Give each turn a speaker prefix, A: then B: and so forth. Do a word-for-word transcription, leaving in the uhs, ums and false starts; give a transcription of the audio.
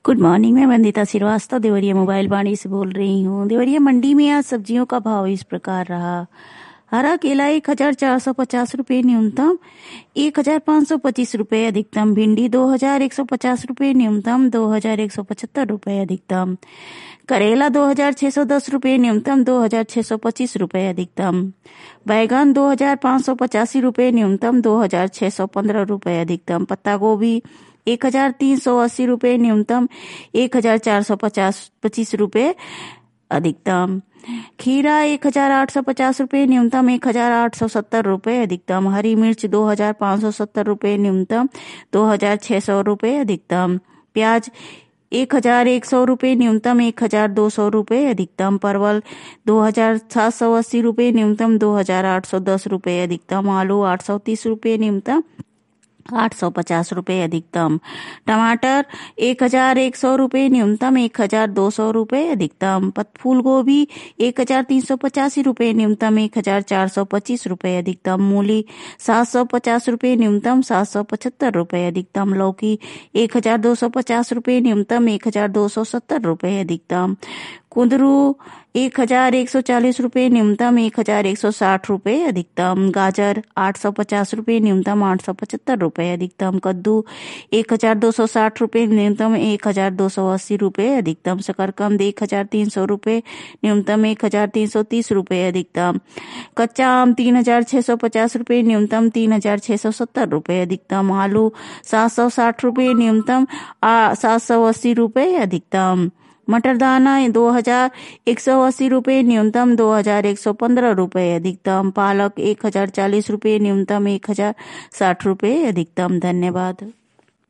A: Good morning. मैं Vandita Srivastava Deoria mobile Vani से बोल रही हूँ। देवरिया मंडी में आज सब्जियों का भाव इस प्रकार रहा। हरा केला एक हजार चार सौ पचास रूपये न्यूनतम, एक हजार पाँच सौ पच्चीस रूपये अधिकतम। भिंडी दो हजार एक सौ पचास रूपये न्यूनतम, दो हजार एक सौ पचहत्तर रूपये अधिकतम। करेला दो हजार छह सौ दस रूपये न्यूनतम, दो हजार छह सौ पच्चीस रूपये अधिकतम। बैगन दो हजार पाँच सौ पचासी रूपये न्यूनतम, दो हजार छह सौ पंद्रह रूपये अधिकतम। पत्ता गोभी एक हजार तीन सौ अस्सी रूपये न्यूनतम, एक हजार चार सौ पचास पच्चीस रूपये अधिकतम। खीरा एक हजार आठ सौ पचास रूपये न्यूनतम, एक हजार आठ सौ सत्तर रूपये अधिकतम। हरी मिर्च दो हजार पाँच सौ सत्तर रूपये न्यूनतम, दो हजार छह सौ रूपये अधिकतम। प्याज एक हजार एक सौ रूपये न्यूनतम, एक हजार दो सौ रूपये अधिकतम। परवल दो हजार सात सौ अस्सी रूपये न्यूनतम, दो हजार आठ सौ दस रूपये अधिकतम। आलू आठ सौ तीस रूपये न्यूनतम, आठ सौ पचास रूपये अधिकतम। टमाटर एक हजार एक सौ रूपये न्यूनतम, एक हजार दो सौ रूपये अधिकतम। फूल गोभी एक हजार तीन सौ पचासी रूपये न्यूनतम, एक हजार चार सौ पच्चीस रूपये अधिकतम। मूली सात सौ पचास रूपये न्यूनतम, सात सौ पचहत्तर रूपये अधिकतम। लौकी एक हजार दो सौ पचास रूपये न्यूनतम, एक हजार दो सौ सत्तर रूपये अधिकतम। कुंदरू एक हजार एक सौ चालीस रूपये न्यूनतम, एक हजार एक सौ साठ रूपये अधिकतम। गाजर आठ सौ पचास रूपये न्यूनतम, आठ सौ पचहत्तर रूपये अधिकतम। कद्दू एक हजार दो सौ साठ रूपये न्यूनतम, एक हजार दो सौ अस्सी रूपये अधिकतम। शकरकंद एक हजार तीन सौ रूपये न्यूनतम, एक हजार तीन सौ तीस रूपये अधिकतम। कच्चा आम तीन हजार छह सौ पचास रूपये न्यूनतम, तीन हजार छह सौ सत्तर रूपये अधिकतम। आलू सात सौ साठ रूपये न्यूनतम, सात सौ अस्सी रूपये अधिकतम। मटर दाना दो हजार एक सौ अस्सी रूपये न्यूनतम, दो हजार एक सौ पंद्रह रूपये अधिकतम। पालक एक हजार चालीस रूपये न्यूनतम, एक हजार साठ रूपये अधिकतम। धन्यवाद।